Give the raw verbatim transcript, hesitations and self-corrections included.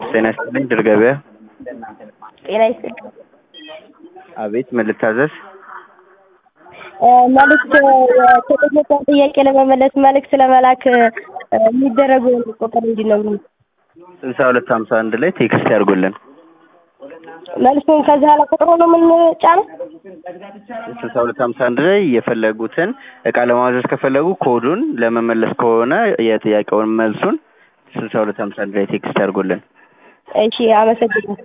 ጤና ይስጥልኝ ድር ገበያ። ጤና ይስጥልኝ። አቤት ምን ልታዘዝ? መልዕክት የተጠየቀውን ጥያቄ ለመመለስ መልዕክት ለመላክ የሚደረገው ቁጥር ምንድን ነው? ስልሳ ሁለት ሀምሳ አንድ ላይ ቴክስት ያድርጉልን። መልሱን ከዚህ ኋላ ቁጥሩ ነው የምንጫነው? ስልሳ ሁለት ሀምሳ አንድ ላይ የፈለጉትን እቃ ለማዘዝ ከፈለጉ ኮዱን፣ ለመመለስ ከሆነ የጥያቄውን መልሱን ስልሳ ሁለት ሀምሳ አንድ ላይ ቴክስት ያድርጉልን። እሺ አመሰግናለሁ።